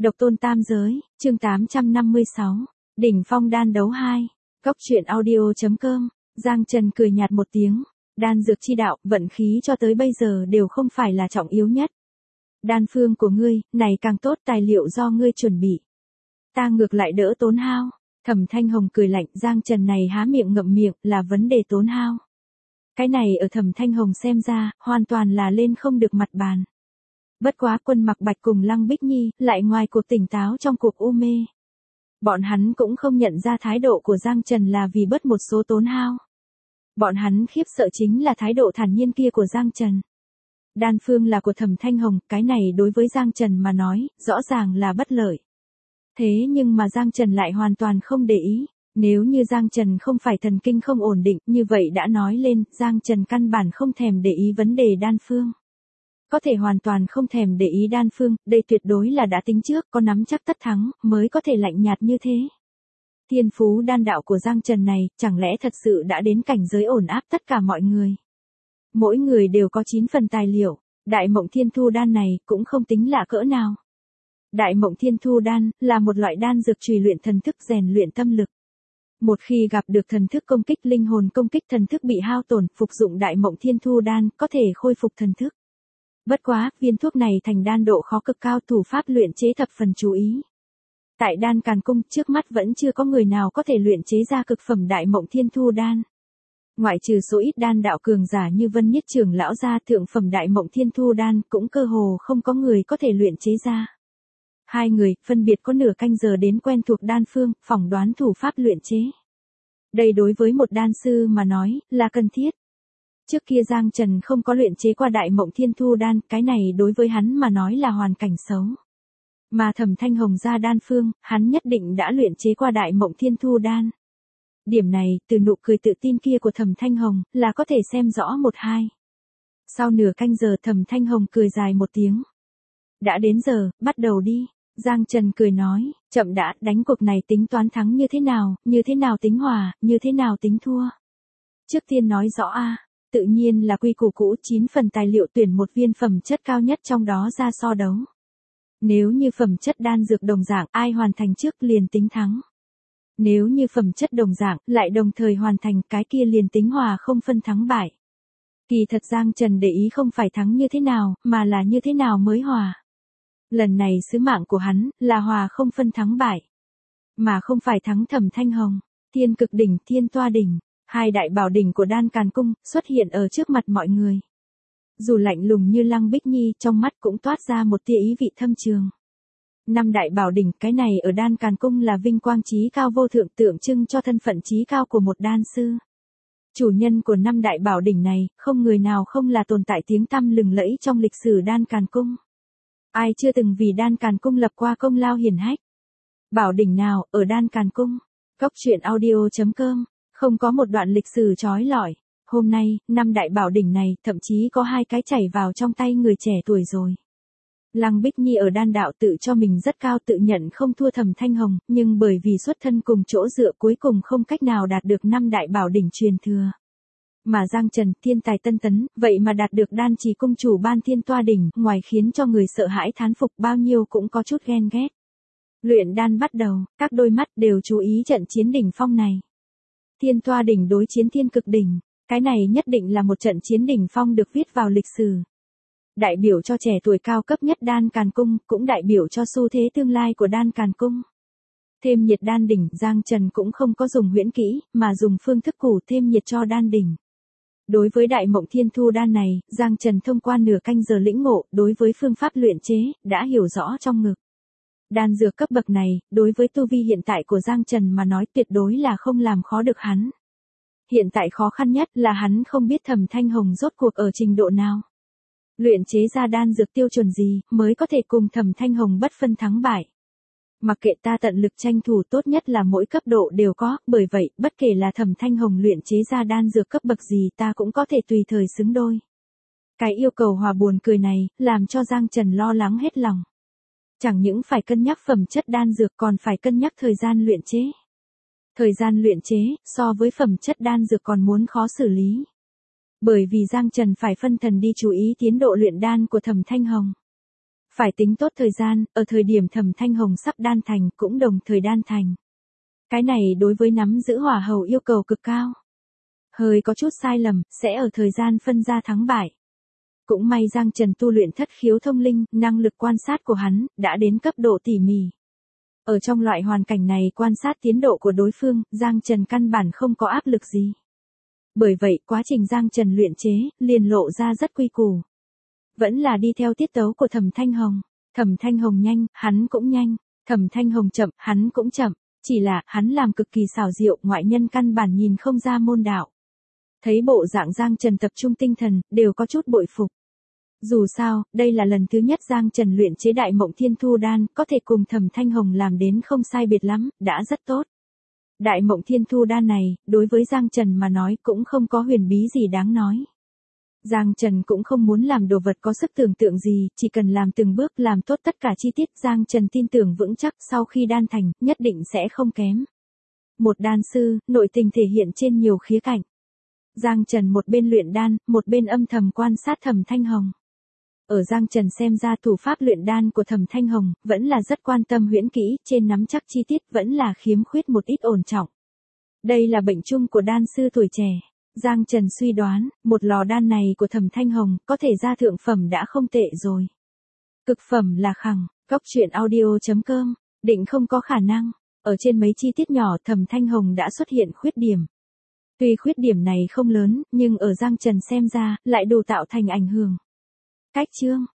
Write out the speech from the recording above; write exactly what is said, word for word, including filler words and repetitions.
Độc tôn tam giới, chương tám trăm năm mươi sáu, đỉnh phong đan đấu hai, Cốc truyện audio chấm com, Giang Trần cười nhạt một tiếng, đan dược chi đạo, vận khí cho tới bây giờ đều không phải là trọng yếu nhất. Đan phương của ngươi, này càng tốt, tài liệu do ngươi chuẩn bị. Ta ngược lại đỡ tốn hao. Thẩm Thanh Hồng cười lạnh, Giang Trần này há miệng ngậm miệng, là vấn đề tốn hao. Cái này ở Thẩm Thanh Hồng xem ra, hoàn toàn là lên không được mặt bàn. Bất quá Quân Mặc Bạch cùng Lăng Bích Nhi, lại ngoài cuộc tỉnh táo trong cuộc u mê. Bọn hắn cũng không nhận ra thái độ của Giang Trần là vì bớt một số tốn hao. Bọn hắn khiếp sợ chính là thái độ thản nhiên kia của Giang Trần. Đan phương là của Thẩm Thanh Hồng, cái này đối với Giang Trần mà nói, rõ ràng là bất lợi. Thế nhưng mà Giang Trần lại hoàn toàn không để ý. Nếu như Giang Trần không phải thần kinh không ổn định, như vậy đã nói lên, Giang Trần căn bản không thèm để ý vấn đề đan phương. Có thể hoàn toàn không thèm để ý đan phương, đây tuyệt đối là đã tính trước, có nắm chắc tất thắng, mới có thể lạnh nhạt như thế. Thiên phú đan đạo của Giang Trần này, chẳng lẽ thật sự đã đến cảnh giới ổn áp tất cả mọi người. Mỗi người đều có chín phần tài liệu, Đại Mộng Thiên Thu đan này cũng không tính lạ cỡ nào. Đại Mộng Thiên Thu đan là một loại đan dược trùy luyện thần thức, rèn luyện tâm lực. Một khi gặp được thần thức công kích, linh hồn công kích, thần thức bị hao tổn, phục dụng Đại Mộng Thiên Thu đan có thể khôi phục thần thức. Bất quá, viên thuốc này thành đan độ khó cực cao, thủ pháp luyện chế thập phần chú ý. Tại Đan Càn Cung, trước mắt vẫn chưa có người nào có thể luyện chế ra cực phẩm Đại Mộng Thiên Thu đan. Ngoại trừ số ít đan đạo cường giả như Vân Nhất Trưởng lão gia, thượng phẩm Đại Mộng Thiên Thu đan cũng cơ hồ không có người có thể luyện chế ra. Hai người, phân biệt có nửa canh giờ đến quen thuộc đan phương, phỏng đoán thủ pháp luyện chế. Đây đối với một đan sư mà nói, là cần thiết. Trước kia Giang Trần không có luyện chế qua Đại Mộng Thiên Thu đan, cái này đối với hắn mà nói là hoàn cảnh xấu. Mà Thẩm Thanh Hồng ra đan phương, hắn nhất định đã luyện chế qua Đại Mộng Thiên Thu đan. Điểm này, từ nụ cười tự tin kia của Thẩm Thanh Hồng, là có thể xem rõ một hai. Sau nửa canh giờ Thẩm Thanh Hồng cười dài một tiếng. Đã đến giờ, bắt đầu đi. Giang Trần cười nói, chậm đã, đánh cuộc này tính toán thắng như thế nào, như thế nào tính hòa, như thế nào tính thua. Trước tiên nói rõ a, tự nhiên là quy củ cũ, chín phần tài liệu tuyển một viên phẩm chất cao nhất trong đó ra so đấu. Nếu như phẩm chất đan dược đồng dạng, ai hoàn thành trước liền tính thắng. Nếu như phẩm chất đồng dạng, lại đồng thời hoàn thành, cái kia liền tính hòa không phân thắng bại. Kỳ thật Giang Trần để ý không phải thắng như thế nào, mà là như thế nào mới hòa. Lần này sứ mạng của hắn, là hòa không phân thắng bại. Mà không phải thắng Thẩm Thanh Hồng, Thiên Cực Đỉnh, Thiên Toa Đỉnh, hai đại bảo đỉnh của Đan Càn Cung, xuất hiện ở trước mặt mọi người. Dù lạnh lùng như Lăng Bích Nhi, trong mắt cũng toát ra một tia ý vị thâm trường. Năm đại bảo đỉnh, cái này ở Đan Càn Cung là vinh quang chí cao vô thượng, tượng trưng cho thân phận chí cao của một đan sư. Chủ nhân của năm đại bảo đỉnh này, không người nào không là tồn tại tiếng tăm lừng lẫy trong lịch sử Đan Càn Cung. Ai chưa từng vì Đan Càn Cung lập qua công lao hiển hách? Bảo đỉnh nào, ở Đan Càn Cung? Cốc truyện audio chấm com, không có một đoạn lịch sử chói lọi. Hôm nay, năm đại bảo đỉnh này, thậm chí có hai cái chảy vào trong tay người trẻ tuổi rồi. Lăng Bích Nhi ở đan đạo tự cho mình rất cao, tự nhận không thua Thẩm Thanh Hồng, nhưng bởi vì xuất thân cùng chỗ dựa cuối cùng không cách nào đạt được năm đại bảo đỉnh truyền thừa. Mà Giang Trần, thiên tài tân tấn, vậy mà đạt được Đan Trì cung chủ ban Thiên Toa đỉnh, ngoài khiến cho người sợ hãi thán phục, bao nhiêu cũng có chút ghen ghét. Luyện đan bắt đầu, các đôi mắt đều chú ý trận chiến đỉnh phong này. Thiên Toa đỉnh đối chiến Thiên Cực đỉnh, cái này nhất định là một trận chiến đỉnh phong được viết vào lịch sử. Đại biểu cho trẻ tuổi cao cấp nhất Đan Càn Cung, cũng đại biểu cho xu thế tương lai của Đan Càn Cung. Thêm nhiệt đan đỉnh, Giang Trần cũng không có dùng huyễn kỹ, mà dùng phương thức củ thêm nhiệt cho đan đỉnh. Đối với Đại Mộng Thiên Thu đan này, Giang Trần thông qua nửa canh giờ lĩnh ngộ, đối với phương pháp luyện chế, đã hiểu rõ trong ngực. Đan dược cấp bậc này, đối với tu vi hiện tại của Giang Trần mà nói tuyệt đối là không làm khó được hắn. Hiện tại khó khăn nhất là hắn không biết Thẩm Thanh Hồng rốt cuộc ở trình độ nào. Luyện chế ra đan dược tiêu chuẩn gì, mới có thể cùng Thẩm Thanh Hồng bất phân thắng bại. Mặc kệ ta tận lực tranh thủ, tốt nhất là mỗi cấp độ đều có, bởi vậy, bất kể là Thẩm Thanh Hồng luyện chế ra đan dược cấp bậc gì, ta cũng có thể tùy thời xứng đôi. Cái yêu cầu hòa buồn cười này, làm cho Giang Trần lo lắng hết lòng. Chẳng những phải cân nhắc phẩm chất đan dược, còn phải cân nhắc thời gian luyện chế. Thời gian luyện chế, so với phẩm chất đan dược còn muốn khó xử lý. Bởi vì Giang Trần phải phân thần đi chú ý tiến độ luyện đan của Thẩm Thanh Hồng. Phải tính tốt thời gian, ở thời điểm Thẩm Thanh Hồng sắp đan thành cũng đồng thời đan thành. Cái này đối với nắm giữ hỏa hầu yêu cầu cực cao. Hơi có chút sai lầm, sẽ ở thời gian phân ra thắng bại. Cũng may Giang Trần tu luyện thất khiếu thông linh, năng lực quan sát của hắn, đã đến cấp độ tỉ mỉ. Ở trong loại hoàn cảnh này quan sát tiến độ của đối phương, Giang Trần căn bản không có áp lực gì. Bởi vậy quá trình Giang Trần luyện chế, liền lộ ra rất quy củ. Vẫn là đi theo tiết tấu của Thẩm Thanh Hồng. Thẩm Thanh Hồng nhanh, hắn cũng nhanh. Thẩm Thanh Hồng chậm, hắn cũng chậm. Chỉ là, hắn làm cực kỳ xảo diệu, ngoại nhân căn bản nhìn không ra môn đạo. Thấy bộ dạng Giang Trần tập trung tinh thần, đều có chút bội phục. Dù sao, đây là lần thứ nhất Giang Trần luyện chế Đại Mộng Thiên Thu Đan, có thể cùng Thẩm Thanh Hồng làm đến không sai biệt lắm, đã rất tốt. Đại Mộng Thiên Thu Đan này, đối với Giang Trần mà nói cũng không có huyền bí gì đáng nói. Giang Trần cũng không muốn làm đồ vật có sức tưởng tượng gì, chỉ cần làm từng bước làm tốt tất cả chi tiết. Giang Trần tin tưởng vững chắc sau khi đan thành, nhất định sẽ không kém. Một đan sư, nội tình thể hiện trên nhiều khía cạnh. Giang Trần một bên luyện đan, một bên âm thầm quan sát Thẩm Thanh Hồng. Ở Giang Trần xem ra thủ pháp luyện đan của Thẩm Thanh Hồng, vẫn là rất quan tâm huyễn kỹ, trên nắm chắc chi tiết vẫn là khiếm khuyết một ít ổn trọng. Đây là bệnh chung của đan sư tuổi trẻ. Giang Trần suy đoán, một lò đan này của Thẩm Thanh Hồng, có thể ra thượng phẩm đã không tệ rồi. Cực phẩm là khẳng, góc truyện audio chấm com, định không có khả năng. Ở trên mấy chi tiết nhỏ Thẩm Thanh Hồng đã xuất hiện khuyết điểm. Tuy khuyết điểm này không lớn, nhưng ở Giang Trần xem ra, lại đủ tạo thành ảnh hưởng. Cách chương